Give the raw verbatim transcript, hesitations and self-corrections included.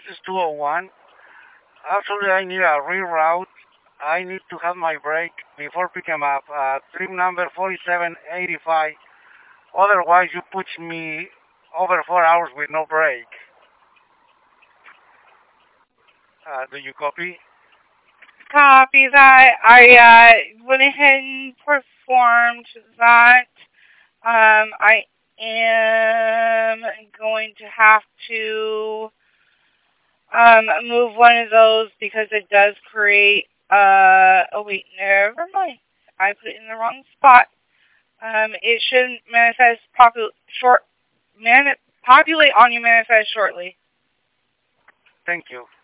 this is two oh one. Actually, I need a reroute. I need to have my break before picking up. Uh, trip number forty-seven eighty-five. Otherwise, you put me over four hours with no break. Uh, do you copy? Copy that. I uh, went ahead and performed that. Um, I am going to have to um, move one of those because it does create. Uh, oh wait, never mind. I put it in the wrong spot. Um, it should manifest popu- short, mani- populate on your manifest shortly. Thank you.